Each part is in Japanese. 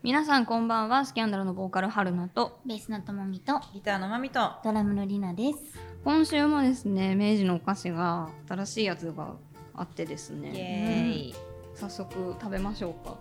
皆さんこんばんは。スキャンダルのボーカル春菜とベースのともみとギターのまみとドラムのりなです。 今週もですね、明治のお菓子が新しいやつがあってですイね、 エーイ、 早速食べましょうか。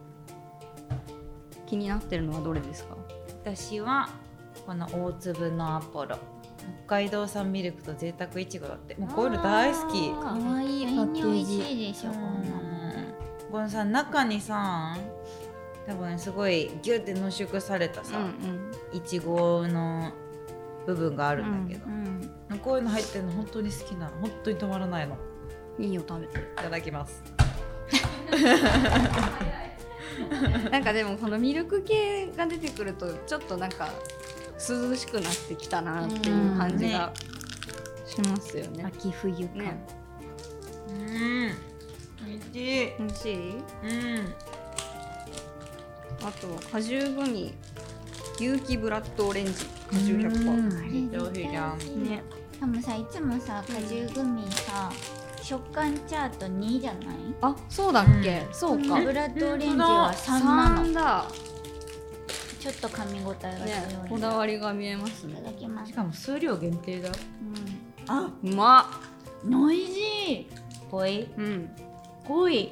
気になってるのはどれですか？ 私はこの大粒のアポロ、北海道産ミルクと贅沢いちごだって。もうこういうの大好き。 あ可愛いパッケージ。美味しいでしょ、こんなの。 このさ、中にさ、多分ねすごいギュッて濃縮されたさ、いちごの部分があるんだけど、こういうの入ってるの本当に好きなの。本当に止まらないの。 いいよ、食べて。 いただきます。 なんかでもこのミルク系が出てくるとちょっとなんか涼しくなってきたなっていう感じがしますよね。 秋冬感。 ね、 美味しい。 美味しい？あとは果汁グミ有機ブラッドオレンジ果汁 100%。 上品じゃん。 ね。 多分さ、いつもさ、果汁グミさ、食感チャート2じゃない？ あ、そうだっけ？そうか。 ブラッドオレンジは3なの。 3だ。 ちょっと噛み応えが強い、 ね、こだわりが見えますね。 いただきます。 しかも数量限定だ。あ、 うまっ。 おいしい。濃い。濃い。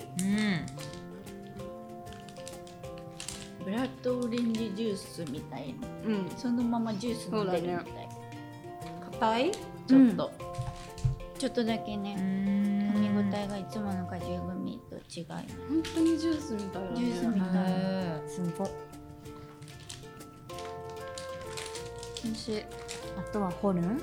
ブラッドオレンジジュースみたいな。そのままジュース飲んでるみたい。 硬い？ちょっと。 ちょっとだけね。噛み応えがいつもの果汁グミと違い。 本当にジュースみたいだね。 ジュースみたい。 すごい。 美味しい。 あとはホルン？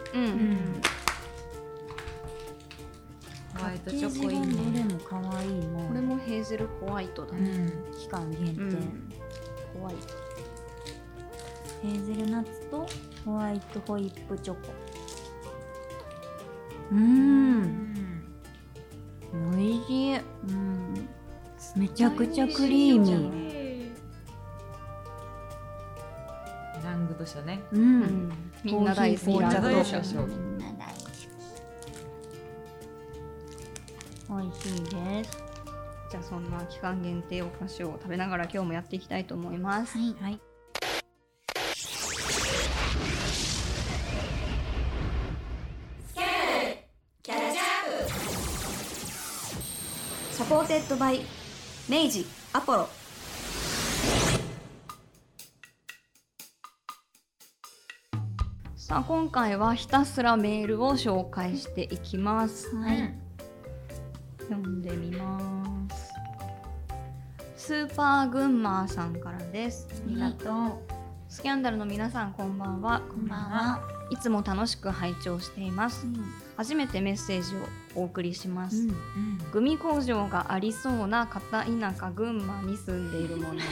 ホワイトチョコいいね。 どれも可愛いもん。 これもヘーゼルホワイトだね。 期間限定。 ホワイト。 ヘーゼルナッツとホワイトホイップチョコ。おいしい。めちゃくちゃクリーミー。 ラングドシャね。 みんな大好き紅茶なドシャ。 みんな大好き。おいしいです。 じゃあそんな期間限定お菓子を食べながら今日もやっていきたいと思います。 はい。 サポーテッドバイ明治アポロ。さあ今回はひたすらメールを紹介していきます。読んでみます。スーパーグンマーさんからです。 ありがとう。 スキャンダルの皆さんこんばんは。 こんばんは。 いつも楽しく拝聴しています。初めてメッセージをお送りします。グミ工場がありそうな片田舎群馬に住んでいるもので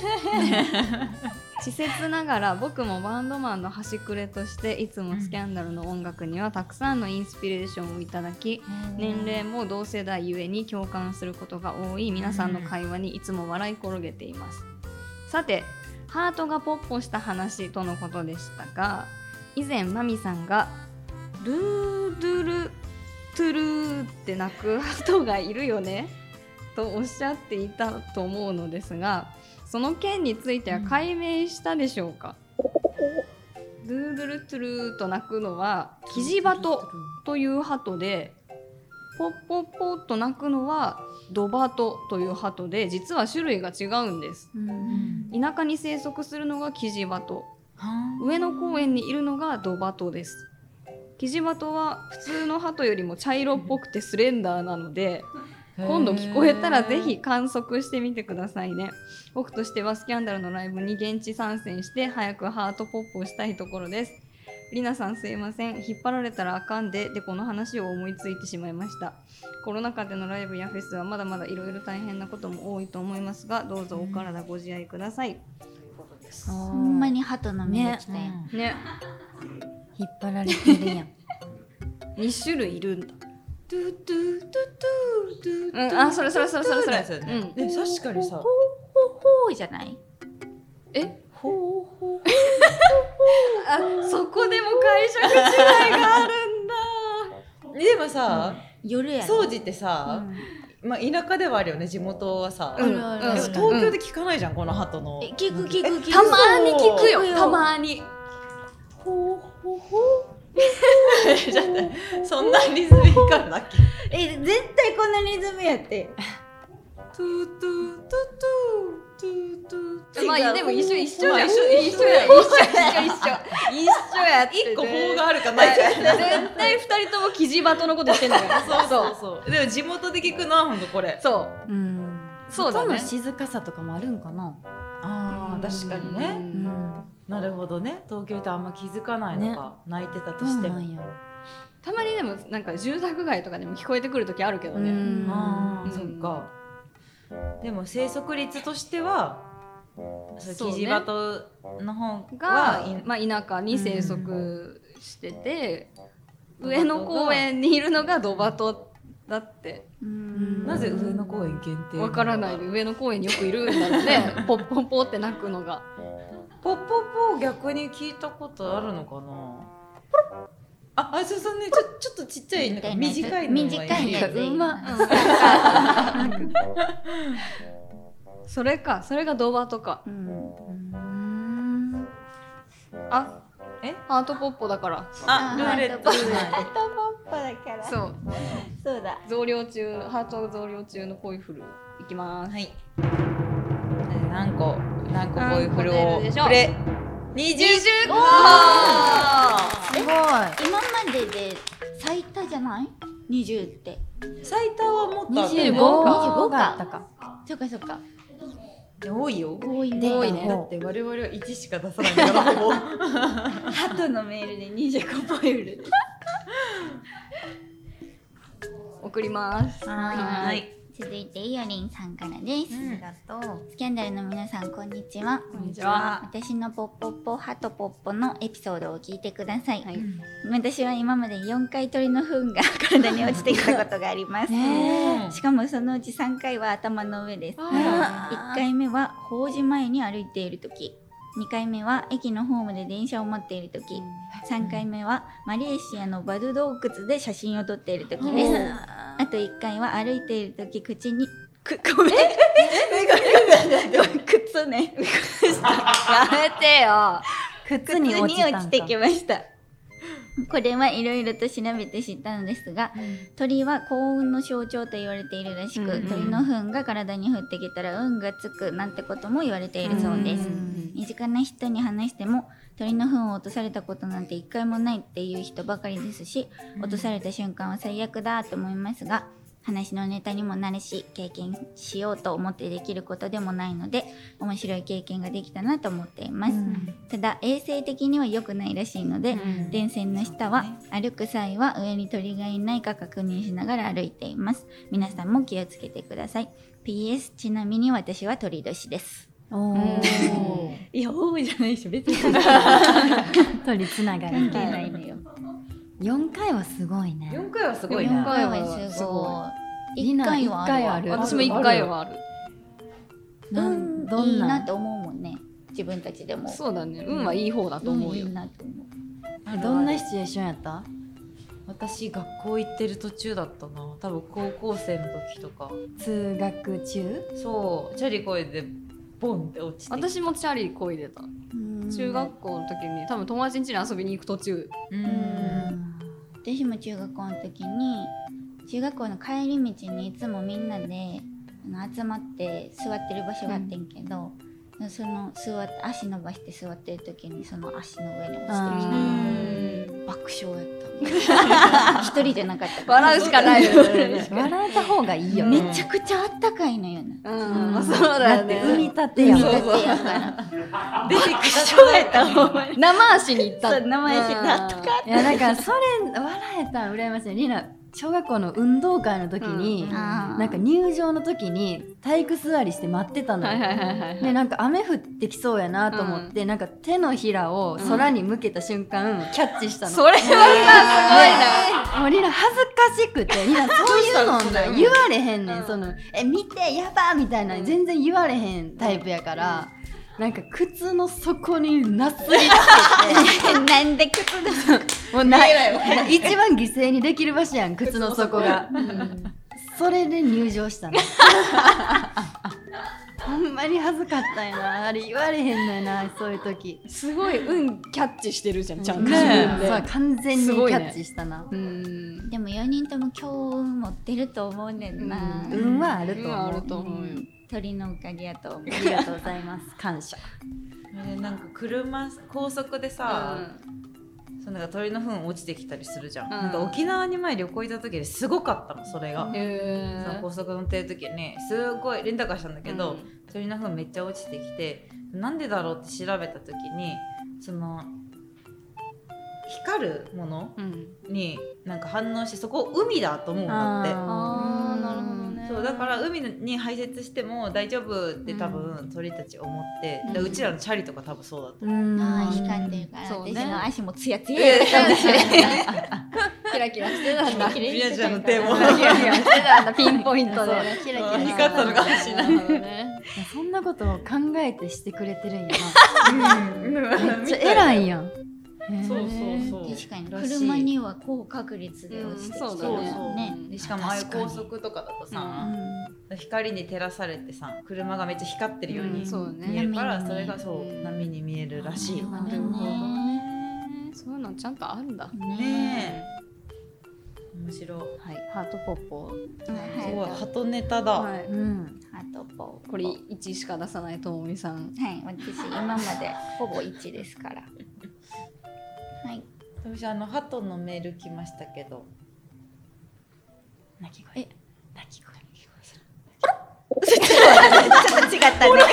稚拙ながら僕もバンドマンの端くれとしていつもスキャンダルの音楽にはたくさんのインスピレーションをいただき、年齢も同世代ゆえに共感することが多い皆さんの会話にいつも笑い転げています。さて、ハートがポッポした話とのことでしたが、以前マミさんがルードゥルトゥルーって鳴く鳩がいるよねとおっしゃっていたと思うのですが、その件については解明したでしょうか？ドゥードゥルトゥルーと鳴くのはキジバトという鳩で、ポッポッポッと鳴くのはドバトという鳩で、実は種類が違うんです。田舎に生息するのがキジバト、上野公園にいるのがドバトです。キジバトは普通の鳩よりも茶色っぽくてスレンダーなので、今度聞こえたらぜひ観測してみてくださいね。僕としてはスキャンダルのライブに現地参戦して早くハートポップをしたいところです。りなさんすいません、引っ張られたらあかんでこの話を思いついてしまいました。コロナ禍でのライブやフェスはまだまだいろいろ大変なことも多いと思いますが、どうぞお体ご自愛ください。 ほんまに鳩の目が来たやん。 ね、 引っ張られてるやん。 2種類いるんだ。 トゥトゥトゥトゥトゥ。 あ、それ。 確かにさ。 ほーじゃない？ ほー。 あ、そこでも解釈違いがあるんだ。 でもさ、 夜やろ。 掃除ってさ、 まあ田舎ではあるよね、地元はさ。 あるあるでも東京で聞かないじゃん、この鳩の。 聞くたまに聞くよ、たまに。 ほほほそんなリズミカルだっけ？ 絶対こんなリズムやって。 トゥトゥトゥトゥトゥトゥ。 まあでも一緒や一緒や一個法があるかないか。 絶対二人ともキジバトのこと言ってんだよ。 そう。でも地元で聞くな、ほんとこれ。 そう。 そうだね。静かさとかもあるんかな。 ああ、確かにね。なるほどね。東京ってあんま気づかないのか、泣いてたとしても。 たまにでもなんか住宅街とかでも聞こえてくる時あるけどね。 ああ、そっか。でも生息率としてはキジバトの方が、 まあ、田舎に生息してて、上野公園にいるのがドバトだって。 なぜ上野公園限定？ わからないで、上野公園によくいるんだろうね。ポッポッポって鳴くのが。 ポッポッポ逆に聞いたことあるのかな。そうね、ちょっとちっちゃいなんか短いの短いやつ。 それがドバトか。ハートポッポだから。 ルーレット。 ハートポッポだから。そうだ。 増量中、ハート増量中のポイフルいきます。 はい。何個ポイフルをくれ。20個。 すごい。今までで最多じゃない？20って。 最多はもっと 25 があったか。 そっか。 多いよ。 多いね。 だって我々は1しか出さないから。 鳩のメールで25ポイフルです。 送ります。 はい。続いていおりんさんからです。 ありがとう。 スキャンダルの皆さん、こんにちは。 こんにちは。 私のポッポッポハトポッポのエピソードを聞いてください。私は今まで4回鳥の糞が体に落ちてきたことがあります。しかもそのうち3回は頭の上です。1回目は法事前に歩いているとき、2回目は駅のホームで電車を待っているとき、3回目はマレーシアのバド洞窟で写真を撮っているときです。あと1回は歩いているとき口にごめん靴ねやめてよ。 靴に落ちてきました。これはいろいろと調べて知ったのですが、鳥は幸運の象徴と言われているらしく、鳥の糞が体に降ってきたら運がつくなんてことも言われているそうです。身近な人に話しても鳥の糞を落とされたことなんて一回もないっていう人ばかりですし、落とされた瞬間は最悪だと思いますが、話のネタにもなるし、経験しようと思ってできることでもないので、面白い経験ができたなと思っています。ただ衛生的には良くないらしいので、電線の下は歩く際は上に鳥がいないか確認しながら歩いています。皆さんも気をつけてください。 PS ちなみに私は鳥年です。いやじゃないでしょ、別に鳥つながり関係ないのよ。 4回はすごいね。 4回はすごいね。 4回はすごい。1回はある。 私も1回はある。 いいなって思うもんね、自分たちでも。 そうだね、運はいい方だと思うよ。 いいなって思う。 どんなシチュエーションやった？ 私学校行ってる途中だったな。多分高校生の時とか。 通学中？ そう、チャリこいでボンって落ちて。 私もチャリこいでた。中学校の時に多分友達ん家に遊びに行く途中。 私も中学校の時に中学校の帰り道にいつもみんなで集まって座ってる場所があってんけど、その足伸ばして座ってる時にその足の上に落ちてきて爆笑やった一人じゃなかった笑うしかないよね。 笑えた方がいいよ。 めちゃくちゃあったかいのよな。 そうだよね。 産みたてやから出てきたそうやったほんまに生足に行った。 生足であったかいやだからそれ笑えたら羨ましい。リナ小学校の運動会の時に、なんか入場の時に体育座りして待ってたのよ。でなんか雨降ってきそうやなと思って、なんか手のひらを空に向けた瞬間、キャッチしたの。 それはさすごいな。 もうリナ恥ずかしくて、リナそういうの言われへんねん。その見てやばーみたいな全然言われへんタイプやから。なんか靴の底になすりつけてなんで靴ですもうない一番犠牲にできる場所やん、靴の底が、 それで入場したのほんまに恥ずかったんやな。あれ言われへんのやな、そういう時。 すごいキャッチしてるじゃん、ちゃんと。 そう完全にキャッチしたな。 でも4人とも強運持ってると思うねんな。 運はあると思う。 鳥のおかげやと思う。 ありがとうございます。感謝。 なんか高速でさ、そうなんか鳥の糞落ちてきたりするじゃん。なんか沖縄に前旅行行った時ですごかったの、それが。その高速乗ってる時にすごいレンタカーしたんだけど、鳥の糞めっちゃ落ちてきて、なんでだろうって調べた時に、その光るものになんか反応して、そこ海だと思うんだって。 なるほどね。 そうだから海に排泄しても大丈夫って多分鳥たち思って、うちらのチャリとか多分そうだと思う。 光ってるから、私の足もツヤツヤキラキラしてたんだ。 みなちゃんの手もキラキラしてたんだ、ピンポイントでキラキラ光ったのかもしれない。 そんなことを考えてしてくれてるんやな。めっちゃ偉いやん。 そう確かに車には高確率で落ちてきそうだね。しかもああいう高速とかだとさ、光に照らされてさ、車がめっちゃ光ってるように見えるから、それがそう波に見えるらしい。 なるほどね。そういうのちゃんとあるんだね。面白い。 はい、ハートポッポ。 すごい鳩ネタだ。 ハートポッポ。 これ1しか出さないともみさん。 はい、私今までほぼ1ですから。はい。 私鳩のメール来ましたけど。 鳴き声。 ちょっと違ったね。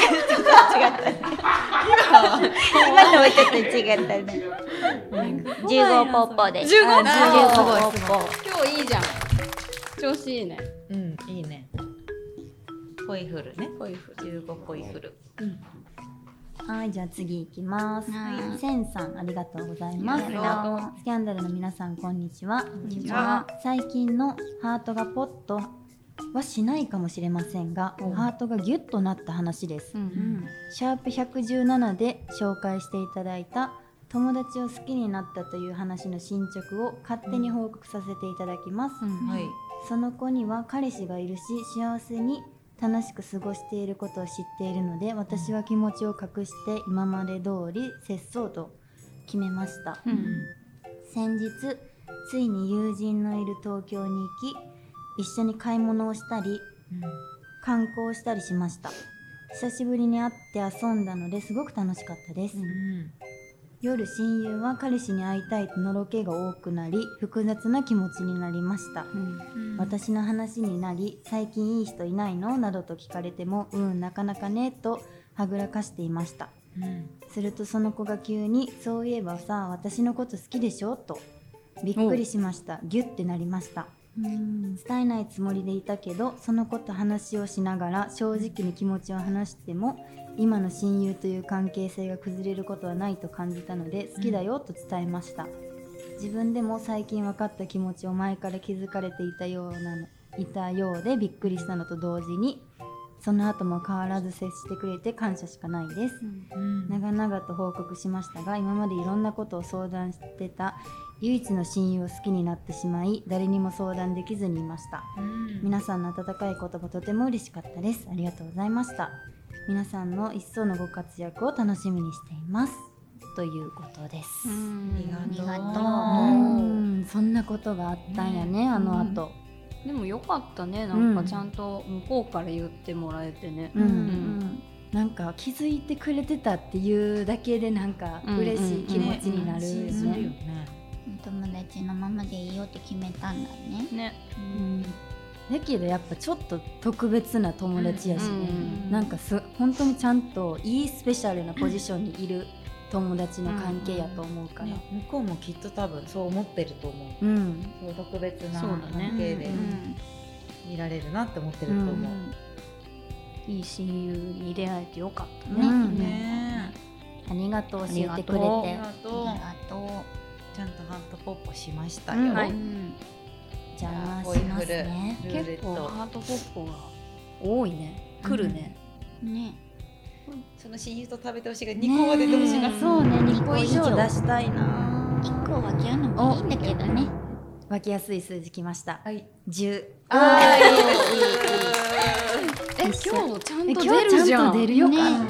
今のはちょっと違ったね。15ポッポです。 15ポッポ。 今日いいじゃん。調子いいね。 いいね。ポイフルね。15ポイフル。 はい、じゃあ次行きます。センさん、ありがとうございます。スキャンダルの皆さん、こんにちは。最近のハートがポッとはしないかもしれませんが、ハートがギュッとなった話です。シャープ117で紹介していただいた友達を好きになったという話の進捗を勝手に報告させていただきます。その子には彼氏がいるし、幸せに楽しく過ごしていることを知っているので、私は気持ちを隠して今まで通り節操と決めました。先日ついに友人のいる東京に行き、一緒に買い物をしたり、観光したりしました。久しぶりに会って遊んだのですごく楽しかったです。夜、親友は彼氏に会いたいとのろけが多くなり、複雑な気持ちになりました。私の話になり、最近いい人いないのなどと聞かれても、なかなかねとはぐらかしていました。するとその子が急に、そういえばさ、私のこと好きでしょと。びっくりしました。ギュッてなりました。伝えないつもりでいたけど、その子と話をしながら正直に気持ちを話しても、今の親友という関係性が崩れることはないと感じたので、好きだよと伝えました。自分でも最近分かった気持ちを前から気づかれていたようでびっくりしたのと同時に、その後も変わらず接してくれて感謝しかないです。長々と報告しましたが、今までいろんなことを相談してた唯一の親友を好きになってしまい、誰にも相談できずにいました。皆さんの温かい言葉とても嬉しかったです。ありがとうございました。皆さんの一層のご活躍を楽しみにしていますということです。 ありがとう。そんなことがあったんやね、あの後。 でもよかったね、なんかちゃんと向こうから言ってもらえてね。 なんか気づいてくれてたっていうだけでなんか嬉しい気持ちになるよね。 友達のままでいいよって決めたんだね。 だけどやっぱちょっと特別な友達やしね、なんか本当にちゃんといいスペシャルなポジションにいる友達の関係やと思うから、 向こうもきっと多分そう思ってると思う。そう特別な関係でいられるなって思ってると思う。 いい親友に出会えてよかったね。 ありがとう、教えてくれて。 ありがとう。 ちゃんとハートポッポしましたよ。 じゃあしますね。 結構ハートポッポが多いね。来るね。 その親友と食べてほしいが2個は出てほしいな。 そうね、2個以上出したいな。 1個はギャンのもいいんだけどね。 分けやすい数字きました。 はい。 10。 今日ちゃんと出今日るじゃん。 ちゃんと出るよかった。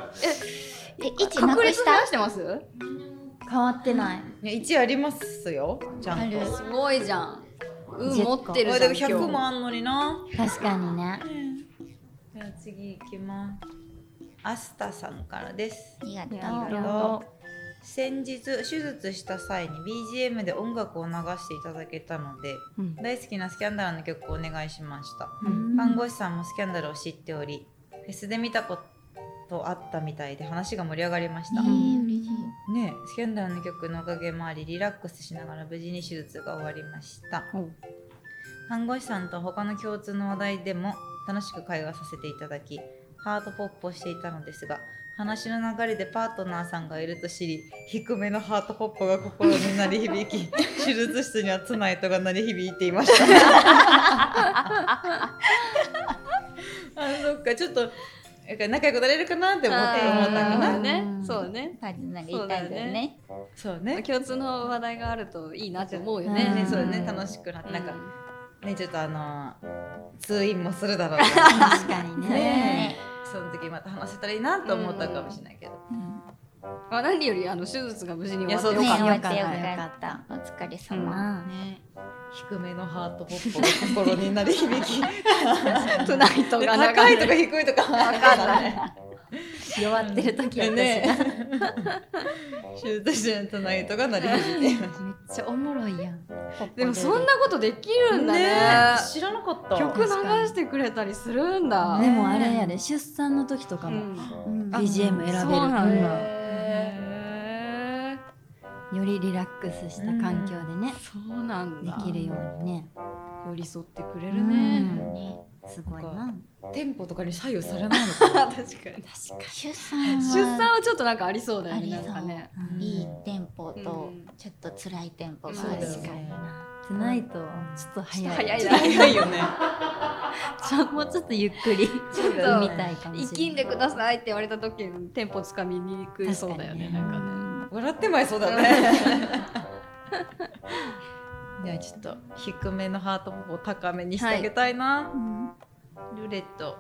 1なくした？ してます？ 変わってない。 1ありますよ。ちゃんと。 すごいじゃん。持ってるじゃん。 でも100もあんのにな。 確かにね。 じゃあ次行きます。アスタさんからです。 ありがとう。先日手術した際に BGM で音楽を流していただけたので、大好きなスキャンダルの曲をお願いしました。看護師さんもスキャンダルを知っており、フェスで見たことあったみたいで話が盛り上がりました。 嬉しいね、スキャンダルの曲のおかげもありリラックスしながら無事に手術が終わりました。看護師さんと他の共通の話題でも楽しく会話させていただき、ハートポップをしていたのですが、話の流れでパートナーさんがいると知り、低めのハートポップが心に鳴り響き手術室にはツナイトが鳴り響いていましたそっか、ちょっと仲良くなれるかなって思ったかな。 ね、そうね。 パートナーがいたんだよね。 そうね。 共通の話題があるといいなって思うよね。 そうね、楽しくなって、なんかね、ちょっと通院もするだろう確かにね。 その時また話せたらいいなと思ったかもしれないけど。 何より手術が無事に終わってよかった。 よかった。お疲れ様。 低めのハートポップが心に鳴り響きトゥナイトが高いとか低いとか分かんない。 弱ってる時はね、手術してるトゥナイトが鳴り響いてめっちゃおもろいやん。 でもそんなことできるんだね。 知らなかった。 曲流してくれたりするんだ。 でもあれやで、出産の時とかも BGM 選べる。よりリラックスした環境でね、 そうなんだ、 できるようにね、 寄り添ってくれるね。 すごいな。 テンポとかに左右されないのかな。 確かに出産はちょっとなんかありそうだよね。なんかね、 いいテンポとちょっと辛いテンポがあるからな。 トゥナイトちょっと早いよね。 もうちょっとゆっくり見たいかもしれない。 生きんでくださいって言われた時にテンポつかみにくいそうだよね。なんかね、 笑ってまいそうだね。じゃあちょっと低めのハートポップを高めにしてあげたいな。ルレット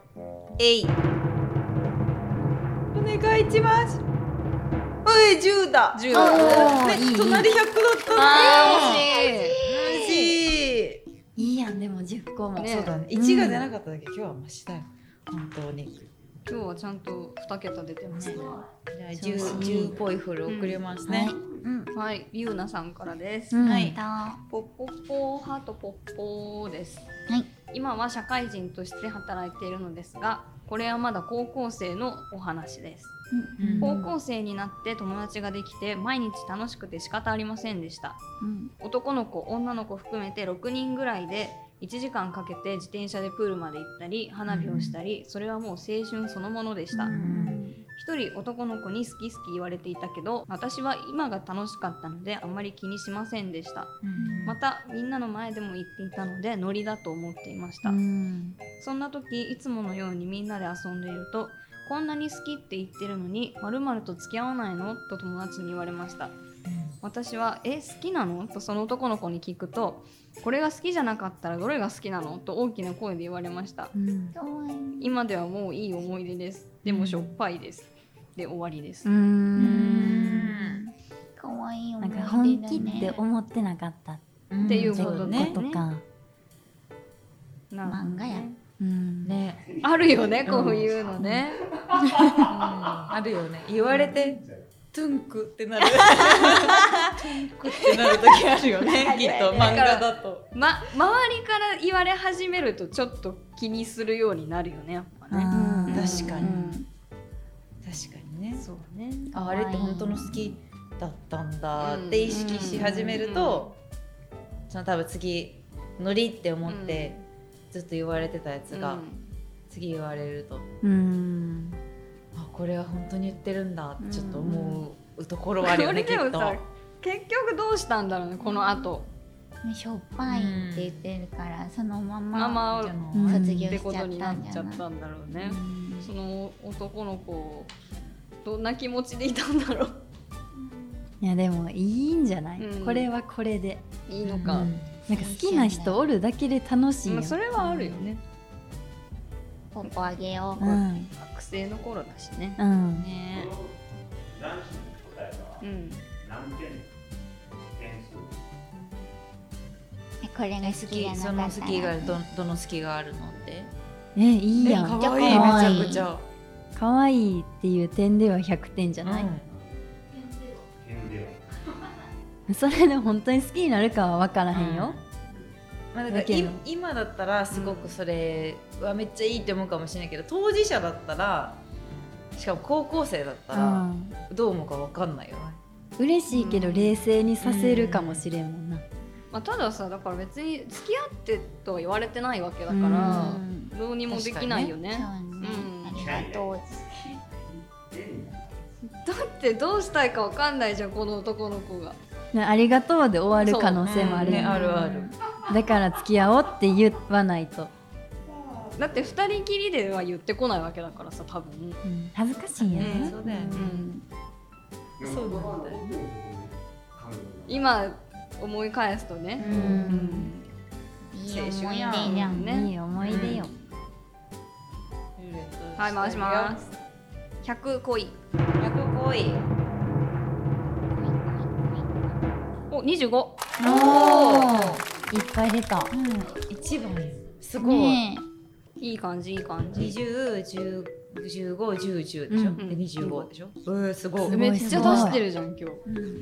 お願いします。おい、10だ。 10だ。 隣100だったの。 惜しい。 いいやん、でも10個も。 そうだね。1が出なかっただけ今日はマシだよ。本当に。 今日はちゃんと2桁出てますね。 じゃあ10っぽいフル送りますね。 はい、ゆうなさんからです。 はい。 ポッポッポーハートポッポーです。 はい。 今は社会人として働いているのですが、これはまだ高校生のお話です。高校生になって友達ができて毎日楽しくて仕方ありませんでした。男の子女の子含めて6人ぐらいで1時間かけて自転車でプールまで行ったり花火をしたり、それはもう青春そのものでした。一人男の子に好き好き言われていたけど、私は今が楽しかったのであんまり気にしませんでした。またみんなの前でも言っていたのでノリだと思っていました。そんな時いつものようにみんなで遊んでいると、こんなに好きって言ってるのに〇〇と付き合わないのと友達に言われました。私は好きなのとその男の子に聞くと、これが好きじゃなかったらどれが好きなのと大きな声で言われました。今ではもういい思い出です。でもしょっぱいです。で終わりです。 かわいい思い出だね。 なんか本気って思ってなかったっていうことね。 漫画や。 ね、 あるよね、こういうのね。 あるよね。言われてトゥンクってなる。トゥンクってなる時あるよね。きっと漫画だと。 周りから言われ始めるとちょっと気にするようになるよね、やっぱね。 確かに。確かにね。 そうね。 あれって本当の好きだったんだって意識し始めると、その多分次ノリって思ってずっと言われてたやつが次言われると、あ、これは本当に言ってるんだってちょっと思うところはあるよね。きっと結局どうしたんだろうね、この後。 しょっぱいって言ってるから、そのまま卒業しちゃったんじゃない？ ってことになっちゃったんだろうね。その男の子どんな気持ちでいたんだろう。 いやでもいいんじゃない、これはこれでいいのか、 なんか好きな人おるだけで楽しいやん。 それはあるよね。 ポッポあげよう。 学生の頃だしね。 ね。 男子の答えは何点点数？ これが好きじゃなかったら。 その好きがどの好きがあるのって。 いいやん。 かわいい、めちゃくちゃ。 可愛いっていう点では100点じゃない？それで本当に好きになるかは分からへんよ。 まあ、だから今だったらすごくそれはめっちゃいいって思うかもしれないけど、当事者だったら、しかも高校生だったらどう思うか分かんないよね。 嬉しいけど冷静にさせるかもしれんもんな。 まあ、たださ、だから別に付き合ってとは言われてないわけだからどうにもできないよね。 ありがとう。 だってどうしたいか分かんないじゃん、この男の子が。 ありがとうで終わる可能性もあるよね。 あるある。 だから付き合おうって言わないと。 だって二人きりでは言ってこないわけだからさ、多分、 恥ずかしいんやね。 そうだよね。そうなんだよね。 今思い返すとね、 いい思い出じゃんね。 いい思い出よ。 はい、回します。100恋。 100恋。 お、25。 おー、いっぱい出た。 一番すごい。 いい感じ、いい感じ。 20、15、10、10でしょ。で25でしょ。すごい。 めっちゃ出してるじゃん今日。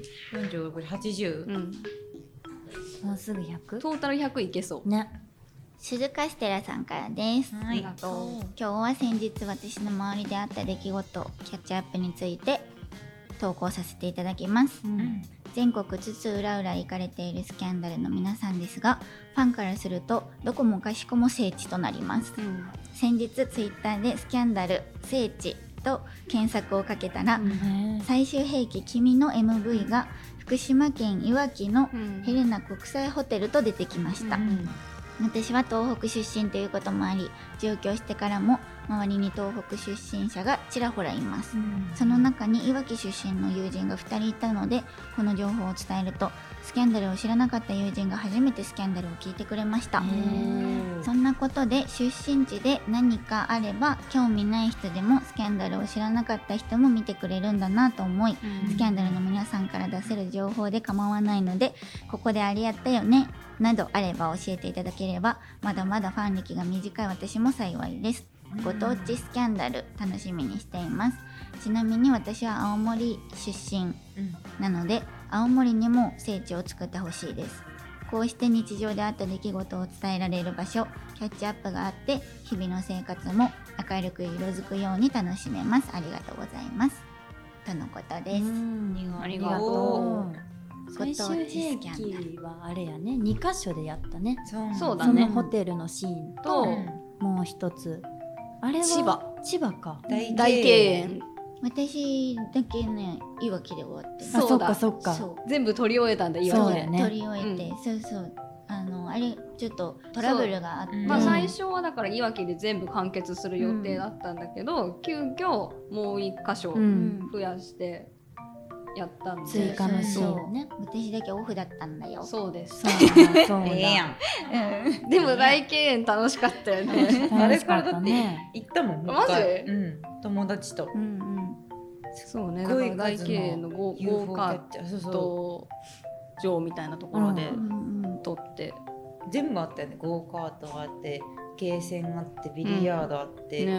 45、80。 もうすぐ 100？ トータル100いけそう。 ね。 鈴鹿ステラさんからです。 ありがとう。 今日は先日私の周りであった出来事キャッチアップについて投稿させていただきます。全国津々浦々行かれているスキャンダルの皆さんですが、ファンからするとどこもかしこも聖地となります。先日ツイッターでスキャンダル聖地と検索をかけたら、最終兵器君の MV が福島県いわきのヘレナ国際ホテルと出てきました。私は東北出身ということもあり、上京してからも周りに東北出身者がちらほらいます。その中にいわき出身の友人が2人いたので、この情報を伝えるとスキャンダルを知らなかった友人が初めてスキャンダルを聞いてくれました。そんなことで出身地で何かあれば興味ない人でもスキャンダルを知らなかった人も見てくれるんだなと思い、スキャンダルの皆さんから出せる情報で構わないので、ここであれやったよねなどあれば教えていただければ、まだまだファン歴が短い私も幸いです。ご当地スキャンダル楽しみにしています。ちなみに私は青森出身なので、青森にも聖地を作ってほしいです。こうして日常であった出来事を伝えられる場所、キャッチアップがあって日々の生活も明るく色づくように楽しめます。ありがとうございますとのことです。 ありがとう。 最終兵器はあれやね、2カ所でやったね。 そうだね。 そのホテルのシーンと、もう一つあれは千葉か、 大敬遠。 私だけね、いわきで終わって。 そうだ、 そっか。 全部取り終えたんだ、いわきで。 取り終えて、そうあれちょっとトラブルがあって、 まあ最初はだからいわきで全部完結する予定だったんだけど、急遽もう1箇所増やしてやったんで、 追加のシーンね。 私だけオフだったんだよ。 そうです。 そうだ。 やん。 でも大敬遠楽しかったよね。 あれからだって行ったもん。 マジ？ 友達と。 そうね。だから大敬遠のゴーカート場みたいなところで撮って、 全部あったよね。ゴーカートがあって、ゲーセンがあって、ビリヤードあって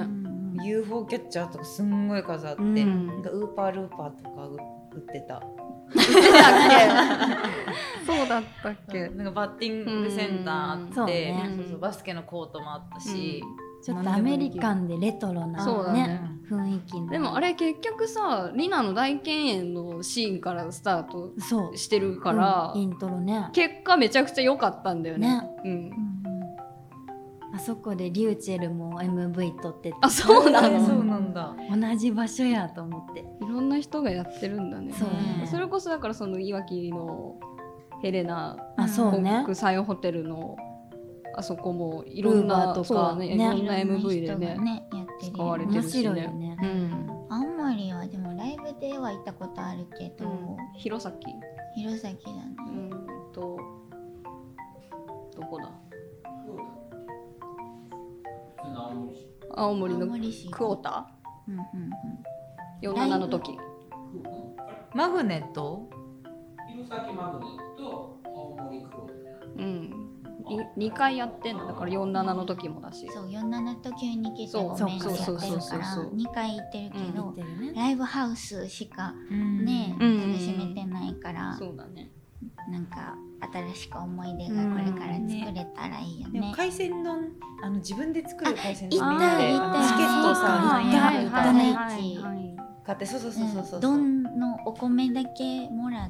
、UFO キャッチャーとかすんごい数あって、なんかウーパールーパーとか売ってた。 そうだったっけ。 なんかバッティングセンターあって、バスケのコートもあったし、 ちょっとアメリカンでレトロな雰囲気の。 でもあれ結局さ、リナの大敬遠のシーンからスタートしてるから、 イントロね。 結果めちゃくちゃ良かったんだよね。 あそこでリューチェルも MV 撮ってて、 あ、そうなの。 そうなんだ。 同じ場所やと思って。 いろんな人がやってるんだね。 そうね。 それこそだからそのいわきのヘレナ国際ホテルのあそこもいろんなとかね、いろんな MV でね使われてるしね。 青森はでもライブでは行ったことあるけど、 弘前だね。 どこだ？ 青森のクォーター、47の時。 マグネット？ 弘前マグネット、青森クォーター。 うん。2回やってんのだから47の時もだし。 そう47と急に来てごめんってやってるから2回行ってるけど、ライブハウスしかね楽しめてないから、 そうだね。 なんか新しく思い出がこれから作れたらいいよね。 でも海鮮丼自分で作る海鮮丼行ったチケットさ行ったね買って、そう丼のお米だけもらって、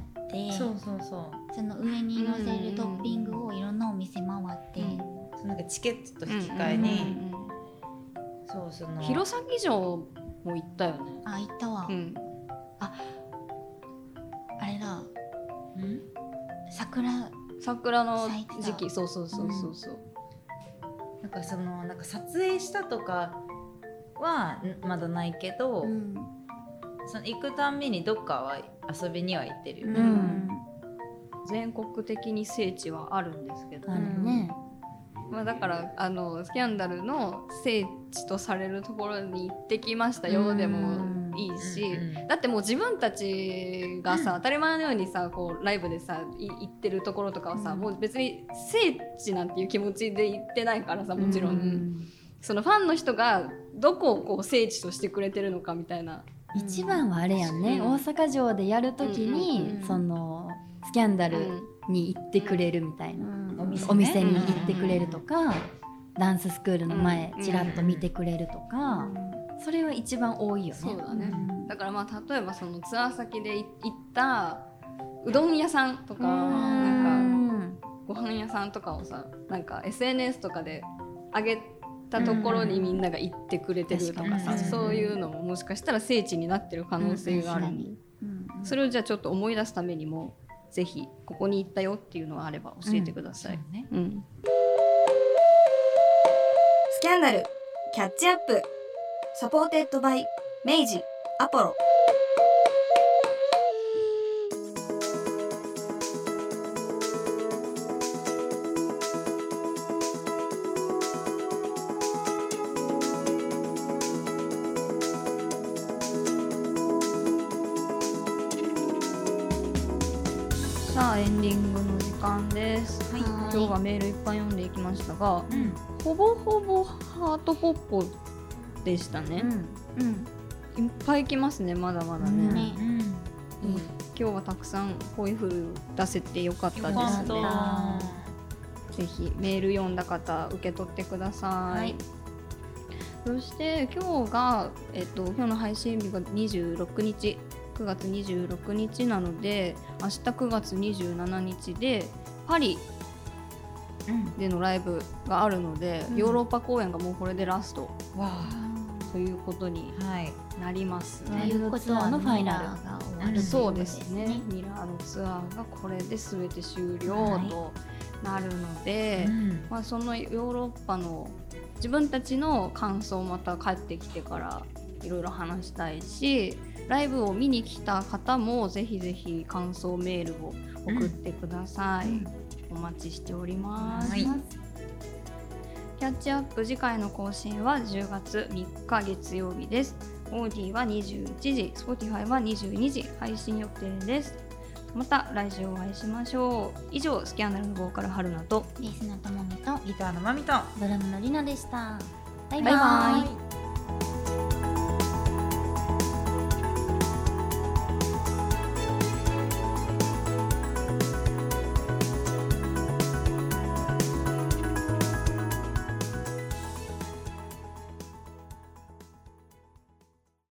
その上に乗せるトッピングをいろんなお店回って、 そのなんかチケットと引き換えに、その弘前城も行ったよね。 あ、行ったわ。あれだ。 桜の時期、そう。 なんかなんか撮影したとかはまだないけど、その行くたんびにどっかは遊びには行ってるよね。 全国的に聖地はあるんですけどね。 だからスキャンダルの聖地とされるところに行ってきましたよでもいいし、だってもう自分たちがさ当たり前のようにさこうライブでさ行ってるところとかはさ、もう別に聖地なんていう気持ちで行ってないからさ、もちろん、そのファンの人がどこをこう聖地としてくれてるのかみたいな。 一番はあれやんね、大阪城でやるときに、そのスキャンダルに行ってくれるみたいな、お店に行ってくれるとか、ダンススクールの前ちらっと見てくれるとか、それは一番多いよね。 そうだね。だからまあ例えばそのツアー先で行ったうどん屋さんとか、なんかご飯屋さんとかをさ、なんか SNS とかで上げたところにみんなが行ってくれてるとかさ、そういうのももしかしたら聖地になってる可能性がある。それをじゃあちょっと思い出すためにもぜひここに行ったよっていうのがあれば教えてください。 スキャンダルキャッチアップサポーテッドバイ明治アポロ。 さあエンディングの時間です。今日はメールいっぱい読んでいきましたが、ほぼほぼハートポッポでしたね。いっぱい来ますね、まだまだね。今日はたくさんこういう風出せてよかったですね。ぜひメール読んだ方受け取ってください。そして今日が、今日の配信日が26日9月26日なので、明日9月27日でパリでのライブがあるので、ヨーロッパ公演がもうこれでラストということになりますね。 ということはのファイナルが終わる。 そうですね。ミラーのツアーがこれで全て終了となるので、そのヨーロッパの自分たちの感想をまた帰ってきてからいろいろ話したいし、ライブを見に来た方もぜひぜひ感想メールを送ってください。お待ちしております。キャッチアップ次回の更新は10月3日月曜日です。オーディは21時、Spotify は22時配信予定です。また来週お会いしましょう。以上、スキャンダルのボーカル春菜とベースのともみとギターのまみとドラムのりなでした。バイバイバイ。